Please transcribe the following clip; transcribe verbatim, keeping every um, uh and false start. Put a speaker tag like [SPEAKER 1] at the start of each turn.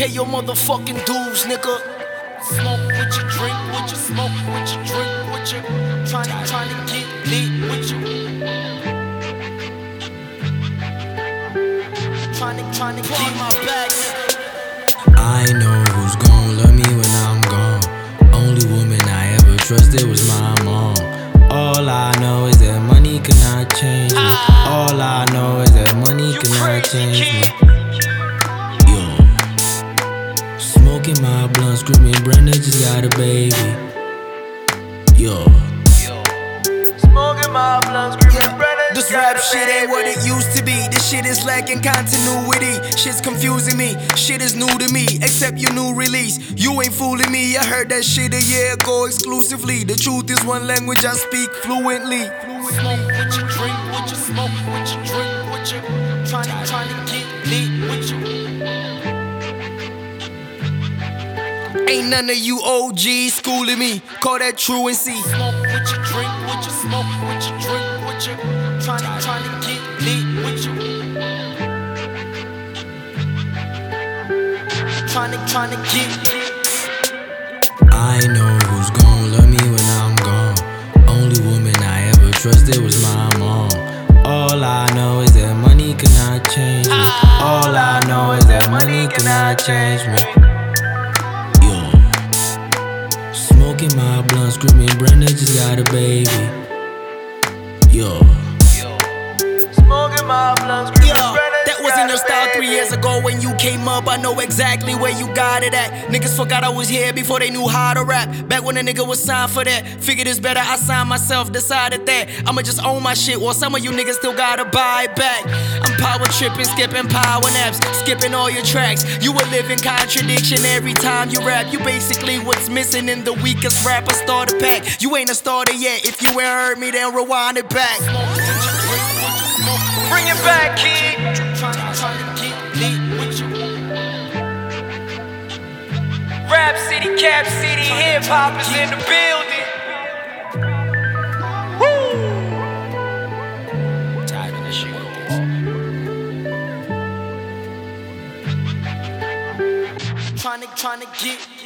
[SPEAKER 1] pay your motherfucking dues, nigga. Smoke with you, drink with you, smoke with you, drink with you. Tryna, tryna get lit with you. Tryna, tryna get my bag, nigga.
[SPEAKER 2] I know who's gon' love me when I'm gone. Only woman I ever trusted was my mom. All I know is that money cannot change me. All I know is that money cannot change me. Yo, smoking my blunt, screaming, Brenda just got a baby. Yo,
[SPEAKER 1] Smoking my blunt, screaming, Brenda. This rap shit ain't what it used to be. This shit is lacking continuity. Shit's confusing me. Shit is new to me, except your new release. You ain't fooling me. I heard that shit a year ago exclusively. The truth is one language I speak fluently. Smoke with you, drink with you, smoke with you, drink with you. Tryna, tryna get lit with you. Ain't none of you O Gs schooling me. Call that truancy. Smoke with you, drink with you, smoke with you, drink with you. Tryna, tryna get lit with you. Tryna, tryna get lit.
[SPEAKER 2] I know who's gon' love me when I'm gone. Only woman I ever trusted was my mom. All I know is that money cannot change me. All I know is that money cannot change me. Yo, smoking my blunt, screaming, Brenda just got a baby. Yo,
[SPEAKER 1] Smoking my blunt, screaming, Brenda. That wasn't your style three years ago when you came up. I know exactly where you got it at. Niggas forgot I was here before they knew how to rap. Back when a nigga was signed for that. Figured it's better I signed myself, decided that I'ma just own my shit while some of you niggas still gotta buy it back. I'm power tripping, skipping power naps, skipping all your tracks. You a living contradiction every time you rap. You basically what's missing in the weakest rapper starter pack. You ain't a starter yet. If you ain't heard me, then rewind it back. Bring it back, kid. Tryna, tryna get lit with you. Rap City, Cap City, hip hop is in the building. Woo! Tired of this shit. Tryna, tryna get